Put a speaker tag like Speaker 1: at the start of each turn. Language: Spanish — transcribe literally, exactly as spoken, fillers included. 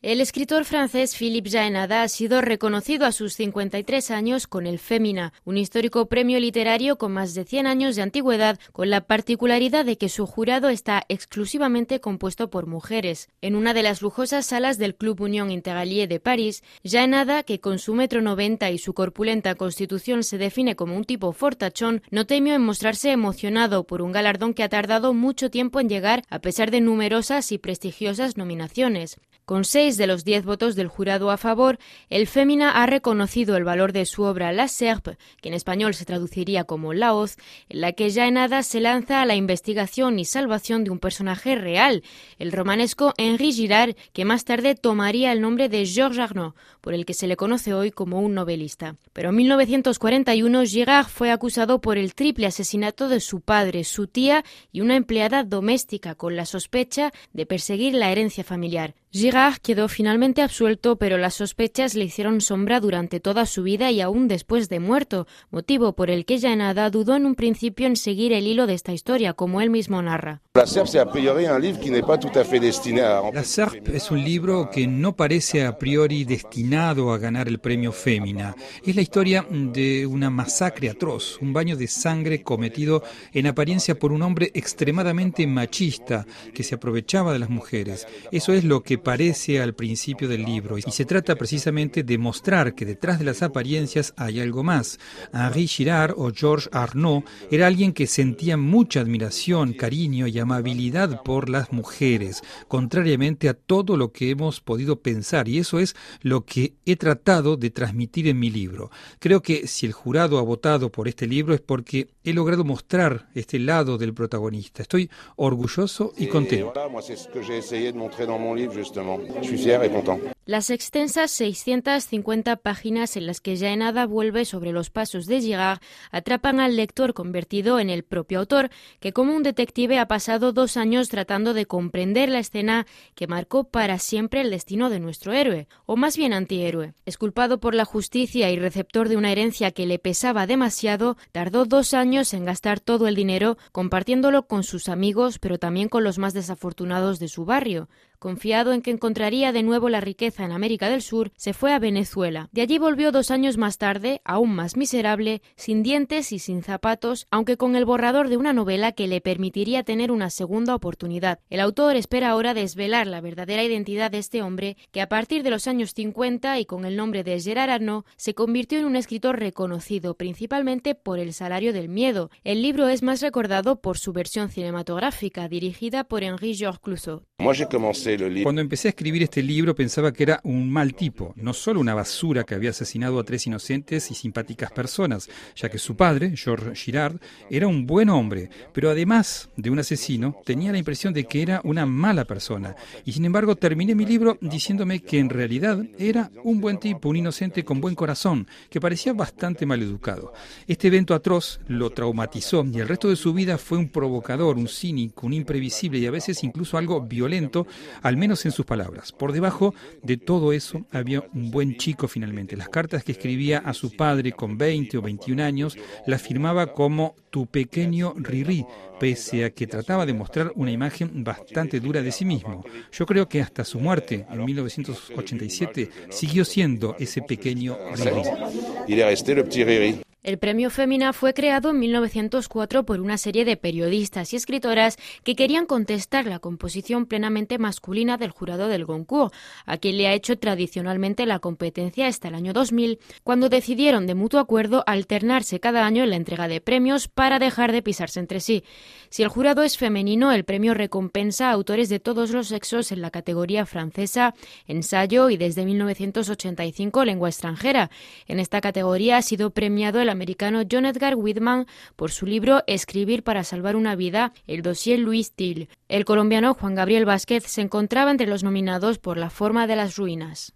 Speaker 1: El escritor francés Philippe Jaénada ha sido reconocido a sus cincuenta y tres años con el Femina, un histórico premio literario con más de cien años de antigüedad, con la particularidad de que su jurado está exclusivamente compuesto por mujeres. En una de las lujosas salas del Club Union Interallié de París, Jaénada, que con su metro noventa y su corpulenta constitución se define como un tipo fortachón, no temió en mostrarse emocionado por un galardón que ha tardado mucho tiempo en llegar a pesar de numerosas y prestigiosas nominaciones. Con seis de los diez votos del jurado a favor, el Femina ha reconocido el valor de su obra La Serpe, que en español se traduciría como La Hoz, en la que Jaénada se lanza a la investigación y salvación de un personaje real, el romanesco Henri Girard, que más tarde tomaría el nombre de Georges Arnaud, por el que se le conoce hoy como un novelista. Pero en mil novecientos cuarenta y uno Girard fue acusado por el triple asesinato de su padre, su tía y una empleada doméstica, con la sospecha de perseguir la herencia familiar. Girard quedó finalmente absuelto, pero las sospechas le hicieron sombra durante toda su vida y aún después de muerto, motivo por el que Jaénada dudó en un principio en seguir el hilo de esta historia, como él mismo narra.
Speaker 2: La Serpe
Speaker 3: es un libro que no parece a priori destinado a ganar el premio Femina. Es la historia de una masacre atroz, un baño de sangre cometido en apariencia por un hombre extremadamente machista que se aprovechaba de las mujeres. Eso es lo que parece al principio del libro, y se trata precisamente de mostrar que detrás de las apariencias hay algo más. Henri Girard o Georges Arnaud era alguien que sentía mucha admiración, cariño y amabilidad por las mujeres, contrariamente a todo lo que hemos podido pensar, y eso es lo que he tratado de transmitir en mi libro. Creo que si el jurado ha votado por este libro es porque he logrado mostrar este lado del protagonista. Estoy orgulloso y contento.
Speaker 1: Las extensas seiscientas cincuenta páginas en las que Jaénada vuelve sobre los pasos de Girard atrapan al lector convertido en el propio autor, que como un detective ha pasado dos años tratando de comprender la escena que marcó para siempre el destino de nuestro héroe, o más bien antihéroe. Exculpado por la justicia y receptor de una herencia que le pesaba demasiado, tardó dos años en gastar todo el dinero compartiéndolo con sus amigos, pero también con los más desafortunados de su barrio. Confiado en que encontraría de nuevo la riqueza en América del Sur, se fue a Venezuela. De allí volvió dos años más tarde, aún más miserable, sin dientes y sin zapatos, aunque con el borrador de una novela que le permitiría tener una segunda oportunidad. El autor espera ahora desvelar la verdadera identidad de este hombre, que a partir de los años cincuenta y con el nombre de Gérard Arnaud, se convirtió en un escritor reconocido principalmente por El salario del miedo. El libro es más recordado por su versión cinematográfica, dirigida por Henri-Georges Clouzot.
Speaker 3: Cuando empecé a escribir este libro pensaba que era un mal tipo, no solo una basura que había asesinado a tres inocentes y simpáticas personas, ya que su padre, Georges Girard, era un buen hombre, pero además de un asesino, tenía la impresión de que era una mala persona. Y sin embargo terminé mi libro diciéndome que en realidad era un buen tipo, un inocente con buen corazón, que parecía bastante maleducado. Este evento atroz lo traumatizó y el resto de su vida fue un provocador, un cínico, un imprevisible y a veces incluso algo violento, al menos en sus palabras. Por debajo de todo eso había un buen chico finalmente. Las cartas que escribía a su padre con veinte o veintiún años las firmaba como tu pequeño Riri, pese a que trataba de mostrar una imagen bastante dura de sí mismo. Yo creo que hasta su muerte en mil novecientos ochenta y siete siguió siendo ese pequeño Riri.
Speaker 1: El premio Femina fue creado en mil novecientos cuatro por una serie de periodistas y escritoras que querían contestar la composición plenamente masculina del jurado del Goncourt, a quien le ha hecho tradicionalmente la competencia hasta el año dos mil, cuando decidieron de mutuo acuerdo alternarse cada año en la entrega de premios para dejar de pisarse entre sí. Si el jurado es femenino, el premio recompensa a autores de todos los sexos en la categoría francesa, ensayo y desde mil novecientos ochenta y cinco lengua extranjera. En esta categoría ha sido premiado el americano John Edgar Whitman por su libro Escribir para salvar una vida, el dossier Louis Steele. El colombiano Juan Gabriel Vázquez se encontraba entre los nominados por La forma de las ruinas.